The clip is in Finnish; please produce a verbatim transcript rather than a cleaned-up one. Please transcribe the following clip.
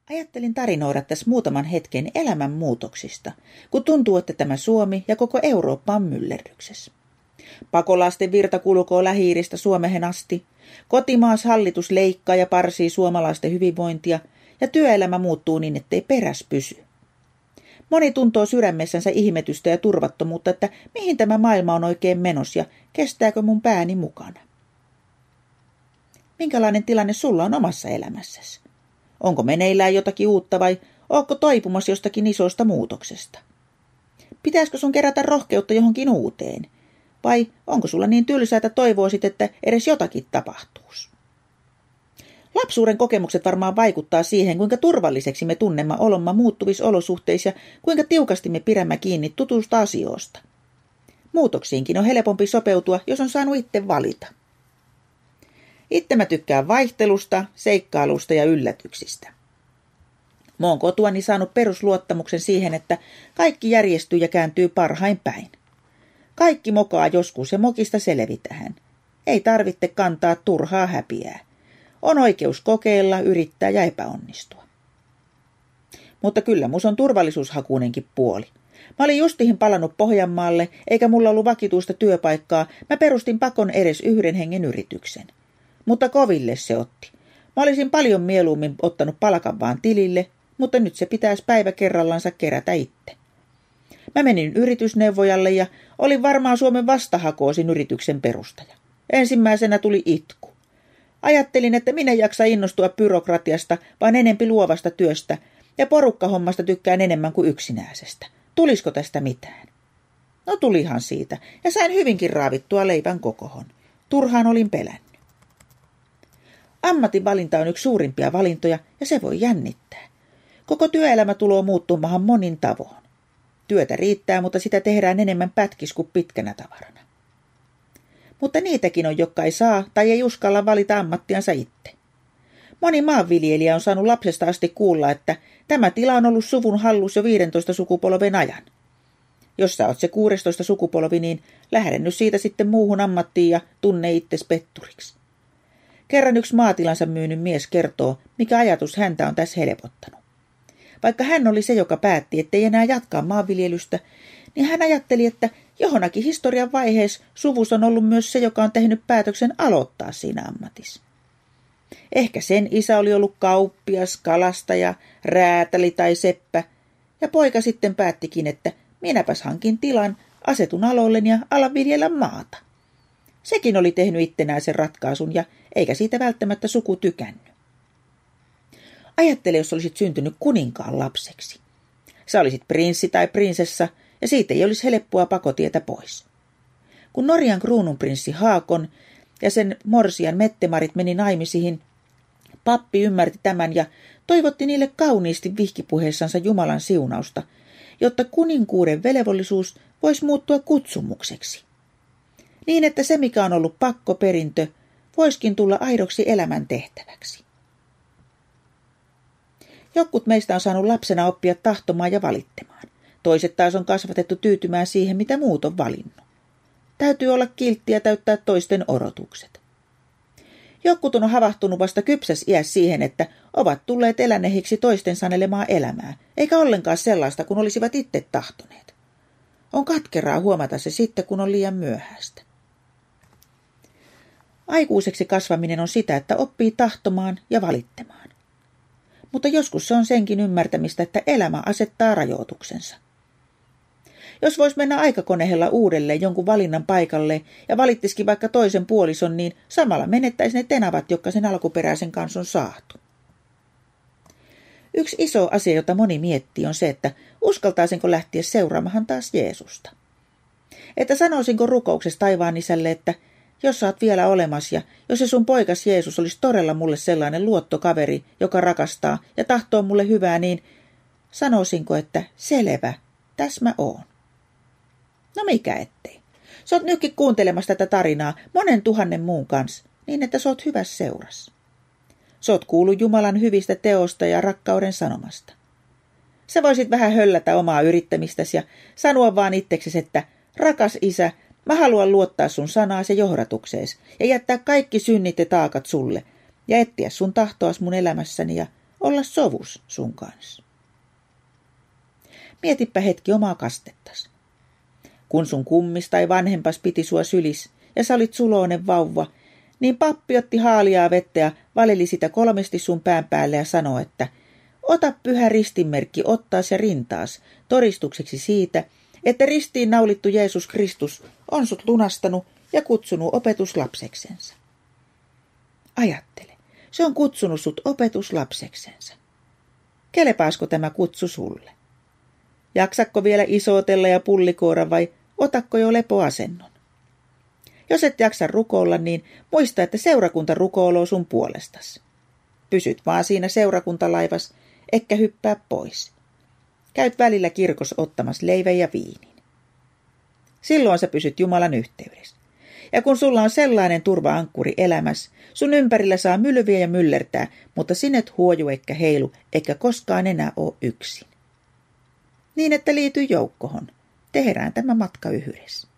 Ajattelin tarinoida tässä muutaman hetken elämän muutoksista, kun tuntuu, että tämä Suomi ja koko Eurooppa on myllerryksessä. Pakolaisten virta kulkoo Lähi-idästä Suomeen asti, kotimaas hallitus leikkaa ja parsii suomalaisten hyvinvointia ja työelämä muuttuu niin, ettei peräs pysy. Moni tuntoo sydämessänsä ihmetystä ja turvattomuutta, että mihin tämä maailma on oikein menossa ja kestääkö mun pääni mukana. Minkälainen tilanne sulla on omassa elämässäsi? Onko meneillään jotakin uutta vai ootko toipumassa jostakin isosta muutoksesta? Pitäisikö sun kerätä rohkeutta johonkin uuteen? Vai onko sulla niin tylsää, että toivoisit, että edes jotakin tapahtuisi? Lapsuuden kokemukset varmaan vaikuttaa siihen, kuinka turvalliseksi me tunnemme olomme muuttuvissa olosuhteissa ja kuinka tiukasti me pidämme kiinni tutusta asioista. Muutoksiinkin on helpompi sopeutua, jos on saanut itse valita. Itse mä tykkään vaihtelusta, seikkailusta ja yllätyksistä. Mä oon kotuani saanut perusluottamuksen siihen, että kaikki järjestyy ja kääntyy parhain päin. Kaikki mokaa joskus ja mokista selvitään. Ei tarvitse kantaa turhaa häpiää. On oikeus kokeilla, yrittää ja epäonnistua. Mutta kyllä mus on turvallisuushakuinenkin puoli. Mä olin justihin palannut Pohjanmaalle, eikä mulla ollut vakituista työpaikkaa. Mä perustin pakon edes yhden hengen yrityksen. Mutta koville se otti. Mä olisin paljon mieluummin ottanut palkan vaan tilille, mutta nyt se pitäisi päivä kerrallansa kerätä itse. Mä menin yritysneuvojalle ja olin varmaan Suomen vastahakoosin yrityksen perustaja. Ensimmäisenä tuli itku. Ajattelin, että minä jaksa innostua byrokratiasta, vaan enempi luovasta työstä, ja porukkahommasta tykkään enemmän kuin yksinäisestä. Tulisiko tästä mitään? No tulihan siitä, ja sain hyvinkin raavittua leivän kokohon. Turhaan olin pelännyt. Ammatin valinta on yksi suurimpia valintoja, ja se voi jännittää. Koko työelämä tulee muuttumaan monin tavoin. Työtä riittää, mutta sitä tehdään enemmän pätkis kuin pitkänä tavarana. Mutta niitäkin on, jotka ei saa tai ei uskalla valita ammattiansa itse. Moni maanviljelijä on saanut lapsesta asti kuulla, että tämä tila on ollut suvun hallus jo viidentoista sukupolven ajan. Jos sä oot se kuudestoista sukupolvi, niin lähde nyt siitä sitten muuhun ammattiin ja tunne itses petturiksi. Kerran yksi maatilansa myynyt mies kertoo, mikä ajatus häntä on tässä helpottanut. Vaikka hän oli se, joka päätti, ettei enää jatkaa maanviljelystä, niin hän ajatteli, että johonakin historian vaiheessa suvus on ollut myös se, joka on tehnyt päätöksen aloittaa siinä ammatissa. Ehkä sen isä oli ollut kauppias, kalastaja, räätäli tai seppä, ja poika sitten päättikin, että minäpäs hankin tilan, asetun aloilleni ja alan viljellä maata. Sekin oli tehnyt itsenäisen ratkaisun ja eikä siitä välttämättä suku tykännyt. Ajattele, jos olisit syntynyt kuninkaan lapseksi. Sä olisit prinssi tai prinsessa ja siitä ei olisi helppoa pakotietä pois. Kun Norjan kruununprinssi Haakon ja sen morsian Mettemarit meni naimisiin, pappi ymmärti tämän ja toivotti niille kauniisti vihkipuheessansa Jumalan siunausta, jotta kuninkuuden velvollisuus voisi muuttua kutsumukseksi. Niin, että se mikä on ollut pakkoperintö, voisikin tulla aidoksi elämän tehtäväksi. Jotkut meistä on saanut lapsena oppia tahtomaan ja valittamaan. Toiset taas on kasvatettu tyytymään siihen, mitä muut on valinnut. Täytyy olla kiltti ja täyttää toisten odotukset. Jotkut on havahtunut vasta kypsäs iäs siihen, että ovat tulleet elänehiksi toisten sanelemaa elämää, eikä ollenkaan sellaista, kun olisivat itse tahtoneet. On katkeraa huomata se sitten, kun on liian myöhäistä. Aikuiseksi kasvaminen on sitä, että oppii tahtomaan ja valittamaan. Mutta joskus se on senkin ymmärtämistä, että elämä asettaa rajoituksensa. Jos vois mennä aikakonehella uudelleen jonkun valinnan paikalle ja valittisikin vaikka toisen puolison, niin samalla menettäisi ne tenavat, jotka sen alkuperäisen kanssa on saatu. Yksi iso asia, jota moni miettii, on se, että uskaltaisinko lähteä seuraamahan taas Jeesusta. Että sanoisinko rukouksessa taivaan isälle, että jos sä oot vielä olemassa ja jos se sun poikas Jeesus olisi todella mulle sellainen luottokaveri, joka rakastaa ja tahtoo mulle hyvää, niin sanoisinko, että selvä, tässä mä oon. No mikä ettei. Sä oot nytkin kuuntelemassa tätä tarinaa monen tuhannen muun kanssa, niin että sä oot hyvässä seurassa. Sä oot kuullut Jumalan hyvistä teosta ja rakkauden sanomasta. Sä voisit vähän höllätä omaa yrittämistäsi ja sanoa vaan itseksesi, että rakas isä, mä haluan luottaa sun sanaasi ja johdatukseesi ja jättää kaikki synnit ja taakat sulle ja etsiä sun tahtoas mun elämässäni ja olla sovus sun kanssa. Mietipä hetki omaa kastettas. Kun sun kummis tai vanhempas piti sua sylis ja sä olit suloinen vauva, niin pappi otti haaliaa vettä ja valeli sitä kolmesti sun pään päälle ja sanoi, että ota pyhä ristinmerkki ottaas ja rintaas todistukseksi siitä, että ristiin naulittu Jeesus Kristus on sut lunastanut ja kutsunut opetuslapseksensa. Ajattele, se on kutsunut sut opetuslapseksensa. Kelepaasko tämä kutsu sulle? Jaksakko vielä isotella ja pullikoora vai otakko jo lepoasennon? Jos et jaksa rukoilla, niin muista, että seurakunta rukoiloo sun puolestas. Pysyt vaan siinä seurakuntalaivas, etkä hyppää pois. Käyt välillä kirkossa ottamassa leivän ja viinin. Silloin sä pysyt Jumalan yhteydessä. Ja kun sulla on sellainen turva-ankkuri elämässä, sun ympärillä saa mylviä ja myllertää, mutta sinet huoju eikä heilu, eikä koskaan enää ole yksin. Niin, että liity joukkohon. Tehdään tämä matka yhdessä.